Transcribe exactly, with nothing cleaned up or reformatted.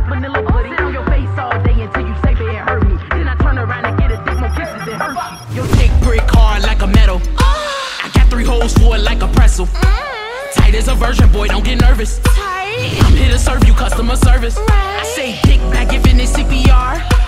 like vanilla pudding. Sit on your face all day until you say it hurt me. Then I turn around and get a dick more kisses than Hershey. Your dick brick hard like a metal. I got three holes for it like a pretzel. Tight as a virgin, boy, don't get nervous. I'm here to serve you customer service. I say dick back, giving it C P R.